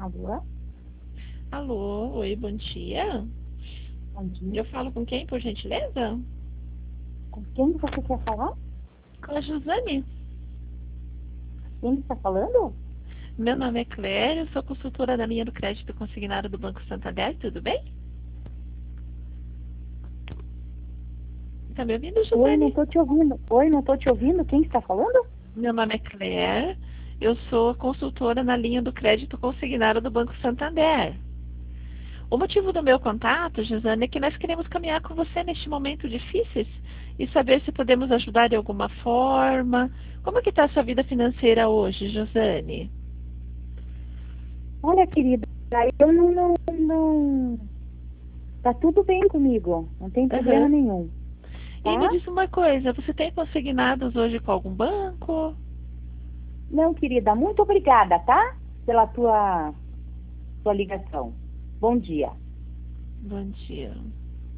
Alô? Alô, oi, bom dia. Bom dia. Eu falo com quem, por gentileza? Com quem você quer falar? Com a Josane. Quem está falando? Meu nome é Claire, eu sou consultora da linha do crédito consignado do Banco Santander, tudo bem? Tá me ouvindo, Oi, não Josane? estou te ouvindo. Oi, não estou te ouvindo. Quem está falando? Meu nome é Claire, eu sou consultora na linha do crédito consignado do Banco Santander. O motivo do meu contato, Josane, é que nós queremos caminhar com você neste momento difícil e saber se podemos ajudar de alguma forma. Como que está a sua vida financeira hoje, Josane? Olha, querida, eu não. Tá tudo bem comigo. Não tem problema Aham. nenhum, E me tá? diz uma coisa, você tem consignados hoje com algum banco? Não, querida, muito obrigada, tá? Pela tua ligação. Bom dia. Bom dia.